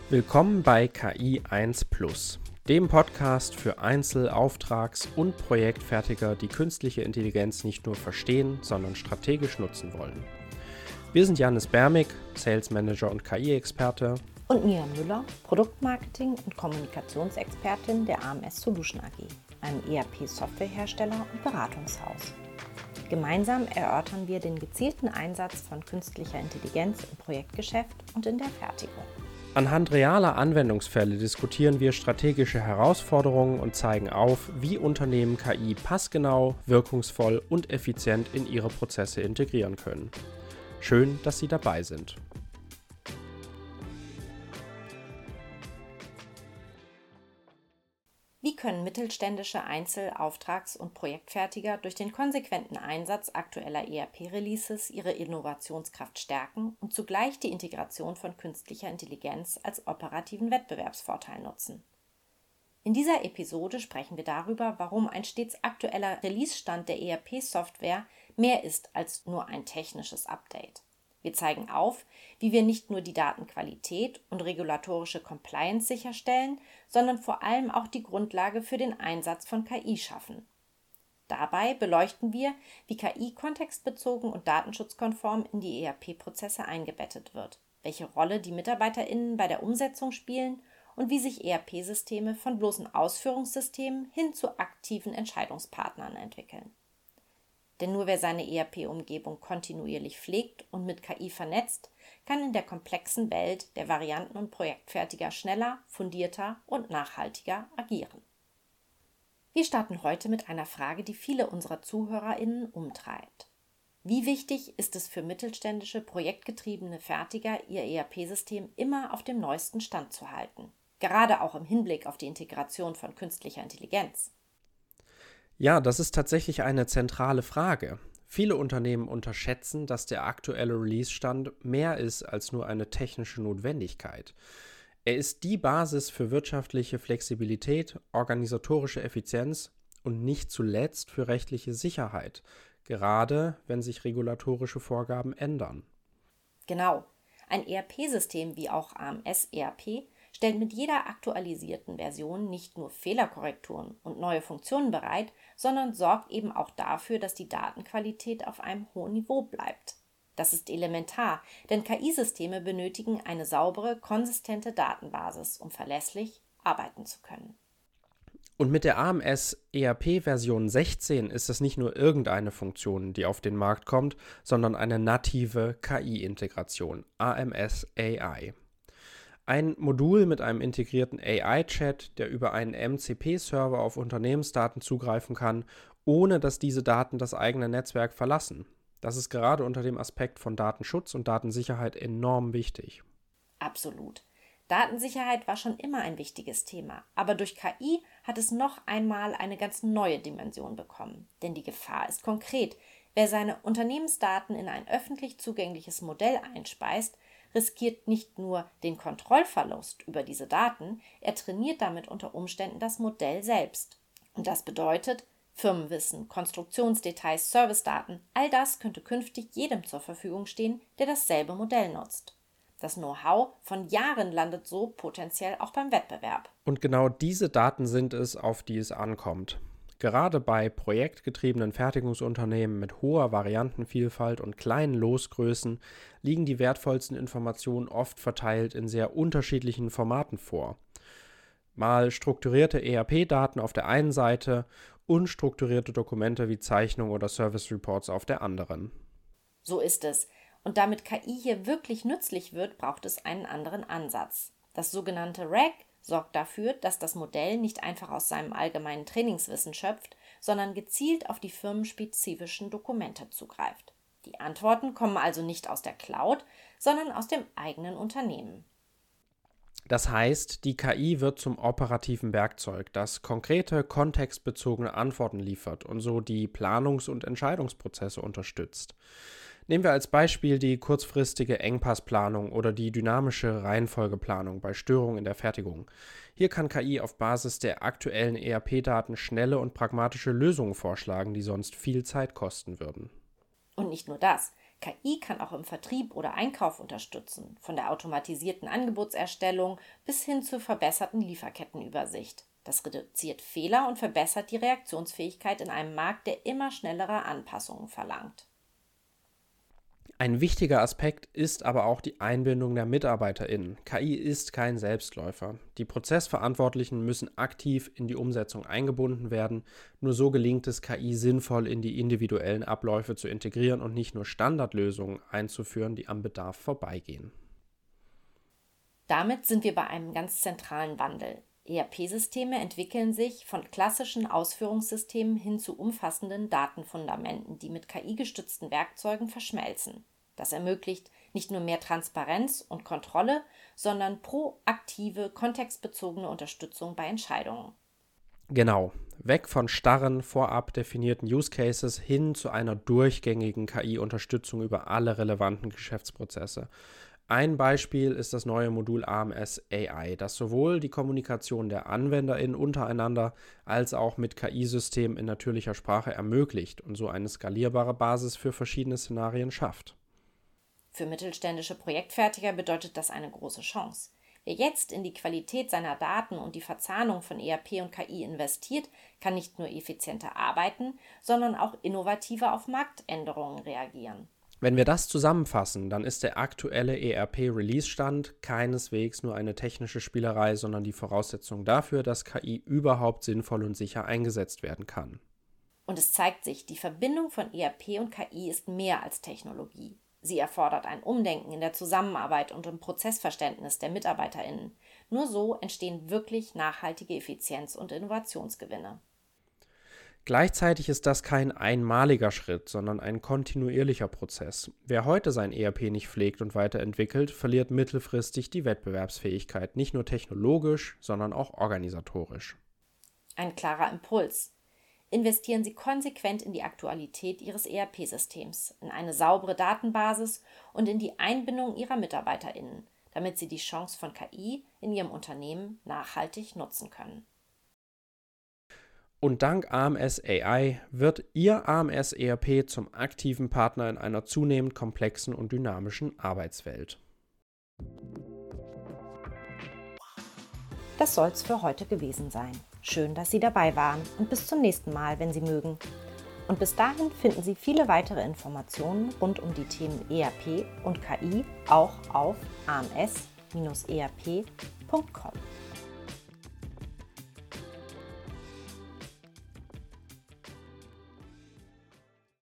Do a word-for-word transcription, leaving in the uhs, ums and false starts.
Willkommen bei K I eins Plus, dem Podcast für Einzel-, Auftrags- und Projektfertiger, die künstliche Intelligenz nicht nur verstehen, sondern strategisch nutzen wollen. Wir sind Janis Bermig, Sales Manager und K I-Experte. Und Mia Müller, Produktmarketing- und Kommunikationsexpertin der A M S Solution A G, einem E R P-Softwarehersteller und Beratungshaus. Gemeinsam erörtern wir den gezielten Einsatz von künstlicher Intelligenz im Projektgeschäft und in der Fertigung. Anhand realer Anwendungsfälle diskutieren wir strategische Herausforderungen und zeigen auf, wie Unternehmen K I passgenau, wirkungsvoll und effizient in ihre Prozesse integrieren können. Schön, dass Sie dabei sind. Wie können mittelständische Einzel-, Auftrags- und Projektfertiger durch den konsequenten Einsatz aktueller E R P-Releases ihre Innovationskraft stärken und zugleich die Integration von künstlicher Intelligenz als operativen Wettbewerbsvorteil nutzen? In dieser Episode sprechen wir darüber, warum ein stets aktueller Release-Stand der E R P-Software mehr ist als nur ein technisches Update. Wir zeigen auf, wie wir nicht nur die Datenqualität und regulatorische Compliance sicherstellen, sondern vor allem auch die Grundlage für den Einsatz von K I schaffen. Dabei beleuchten wir, wie K I kontextbezogen und datenschutzkonform in die E R P-Prozesse eingebettet wird, welche Rolle die MitarbeiterInnen bei der Umsetzung spielen und wie sich E R P-Systeme von bloßen Ausführungssystemen hin zu aktiven Entscheidungspartnern entwickeln. Denn nur wer seine E R P-Umgebung kontinuierlich pflegt und mit K I vernetzt, kann in der komplexen Welt der Varianten- und Projektfertiger schneller, fundierter und nachhaltiger agieren. Wir starten heute mit einer Frage, die viele unserer ZuhörerInnen umtreibt. Wie wichtig ist es für mittelständische, projektgetriebene Fertiger, ihr E R P-System immer auf dem neuesten Stand zu halten? Gerade auch im Hinblick auf die Integration von künstlicher Intelligenz. Ja, das ist tatsächlich eine zentrale Frage. Viele Unternehmen unterschätzen, dass der aktuelle Release-Stand mehr ist als nur eine technische Notwendigkeit. Er ist die Basis für wirtschaftliche Flexibilität, organisatorische Effizienz und nicht zuletzt für rechtliche Sicherheit, gerade wenn sich regulatorische Vorgaben ändern. Genau. Ein E R P-System wie auch A M S-E R P stellt mit jeder aktualisierten Version nicht nur Fehlerkorrekturen und neue Funktionen bereit, sondern sorgt eben auch dafür, dass die Datenqualität auf einem hohen Niveau bleibt. Das ist elementar, denn K I-Systeme benötigen eine saubere, konsistente Datenbasis, um verlässlich arbeiten zu können. Und mit der A M S-E R P-Version sechzehn ist es nicht nur irgendeine Funktion, die auf den Markt kommt, sondern eine native K I-Integration, A M S A I. Ein Modul mit einem integrierten A I-Chat, der über einen M C P-Server auf Unternehmensdaten zugreifen kann, ohne dass diese Daten das eigene Netzwerk verlassen. Das ist gerade unter dem Aspekt von Datenschutz und Datensicherheit enorm wichtig. Absolut. Datensicherheit war schon immer ein wichtiges Thema, aber durch K I hat es noch einmal eine ganz neue Dimension bekommen. Denn die Gefahr ist konkret. Wer seine Unternehmensdaten in ein öffentlich zugängliches Modell einspeist, riskiert nicht nur den Kontrollverlust über diese Daten, er trainiert damit unter Umständen das Modell selbst. Und das bedeutet, Firmenwissen, Konstruktionsdetails, Servicedaten, all das könnte künftig jedem zur Verfügung stehen, der dasselbe Modell nutzt. Das Know-how von Jahren landet so potenziell auch beim Wettbewerb. Und genau diese Daten sind es, auf die es ankommt. Gerade bei projektgetriebenen Fertigungsunternehmen mit hoher Variantenvielfalt und kleinen Losgrößen liegen die wertvollsten Informationen oft verteilt in sehr unterschiedlichen Formaten vor. Mal strukturierte E R P-Daten auf der einen Seite, unstrukturierte Dokumente wie Zeichnungen oder Service Reports auf der anderen. So ist es. Und damit K I hier wirklich nützlich wird, braucht es einen anderen Ansatz. Das sogenannte R A G sorgt dafür, dass das Modell nicht einfach aus seinem allgemeinen Trainingswissen schöpft, sondern gezielt auf die firmenspezifischen Dokumente zugreift. Die Antworten kommen also nicht aus der Cloud, sondern aus dem eigenen Unternehmen. Das heißt, die K I wird zum operativen Werkzeug, das konkrete, kontextbezogene Antworten liefert und so die Planungs- und Entscheidungsprozesse unterstützt. Nehmen wir als Beispiel die kurzfristige Engpassplanung oder die dynamische Reihenfolgeplanung bei Störungen in der Fertigung. Hier kann K I auf Basis der aktuellen E R P-Daten schnelle und pragmatische Lösungen vorschlagen, die sonst viel Zeit kosten würden. Und nicht nur das. K I kann auch im Vertrieb oder Einkauf unterstützen, von der automatisierten Angebotserstellung bis hin zur verbesserten Lieferkettenübersicht. Das reduziert Fehler und verbessert die Reaktionsfähigkeit in einem Markt, der immer schnellere Anpassungen verlangt. Ein wichtiger Aspekt ist aber auch die Einbindung der MitarbeiterInnen. K I ist kein Selbstläufer. Die Prozessverantwortlichen müssen aktiv in die Umsetzung eingebunden werden. Nur so gelingt es, K I sinnvoll in die individuellen Abläufe zu integrieren und nicht nur Standardlösungen einzuführen, die am Bedarf vorbeigehen. Damit sind wir bei einem ganz zentralen Wandel. E R P-Systeme entwickeln sich von klassischen Ausführungssystemen hin zu umfassenden Datenfundamenten, die mit K I-gestützten Werkzeugen verschmelzen. Das ermöglicht nicht nur mehr Transparenz und Kontrolle, sondern proaktive, kontextbezogene Unterstützung bei Entscheidungen. Genau, weg von starren, vorab definierten Use Cases hin zu einer durchgängigen K I-Unterstützung über alle relevanten Geschäftsprozesse. Ein Beispiel ist das neue Modul A M S A I, das sowohl die Kommunikation der AnwenderInnen untereinander als auch mit K I-Systemen in natürlicher Sprache ermöglicht und so eine skalierbare Basis für verschiedene Szenarien schafft. Für mittelständische Projektfertiger bedeutet das eine große Chance. Wer jetzt in die Qualität seiner Daten und die Verzahnung von E R P und K I investiert, kann nicht nur effizienter arbeiten, sondern auch innovativer auf Marktänderungen reagieren. Wenn wir das zusammenfassen, dann ist der aktuelle E R P-Release-Stand keineswegs nur eine technische Spielerei, sondern die Voraussetzung dafür, dass K I überhaupt sinnvoll und sicher eingesetzt werden kann. Und es zeigt sich, die Verbindung von E R P und K I ist mehr als Technologie. Sie erfordert ein Umdenken in der Zusammenarbeit und im Prozessverständnis der MitarbeiterInnen. Nur so entstehen wirklich nachhaltige Effizienz- und Innovationsgewinne. Gleichzeitig ist das kein einmaliger Schritt, sondern ein kontinuierlicher Prozess. Wer heute sein E R P nicht pflegt und weiterentwickelt, verliert mittelfristig die Wettbewerbsfähigkeit, nicht nur technologisch, sondern auch organisatorisch. Ein klarer Impuls. Investieren Sie konsequent in die Aktualität Ihres E R P-Systems, in eine saubere Datenbasis und in die Einbindung Ihrer MitarbeiterInnen, damit Sie die Chance von K I in Ihrem Unternehmen nachhaltig nutzen können. Und dank A M S A I wird Ihr A M S E R P zum aktiven Partner in einer zunehmend komplexen und dynamischen Arbeitswelt. Das soll's für heute gewesen sein. Schön, dass Sie dabei waren und bis zum nächsten Mal, wenn Sie mögen. Und bis dahin finden Sie viele weitere Informationen rund um die Themen E R P und K I auch auf a m s Bindestrich e r p Punkt com.